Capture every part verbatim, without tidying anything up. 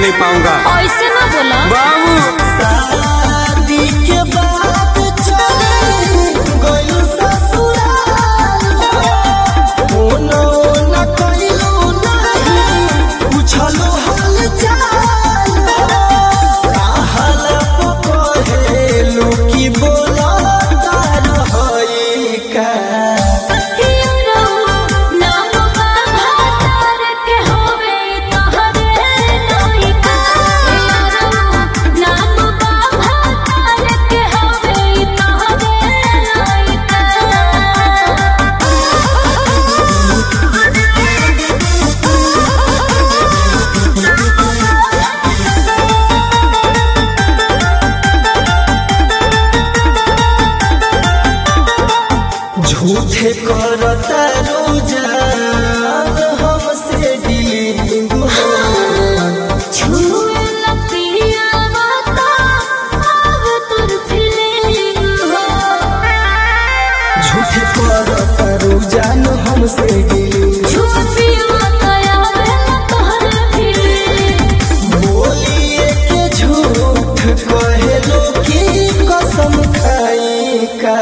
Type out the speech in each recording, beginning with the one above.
नहीं पाऊंगा। ऐसे ना बोला बाबू शादी के बाद चले गइल ससुराल, कोनो न कइलो नहीं पूछलो हाल चाल, कहल कहेलू की बोला तार हई का झूठे करता रोजान हमसे डीलिंग हो, झूठे करता रोजान हमसे डीलिंग, बोलिए के झूठ कहेलो की कसम खाई का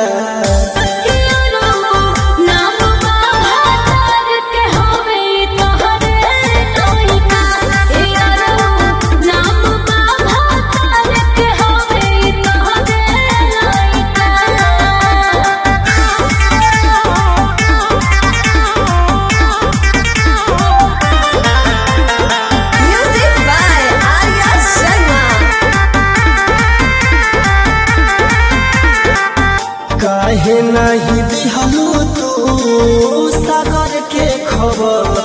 काहे नहीं दिहलू तू सागर के खबर।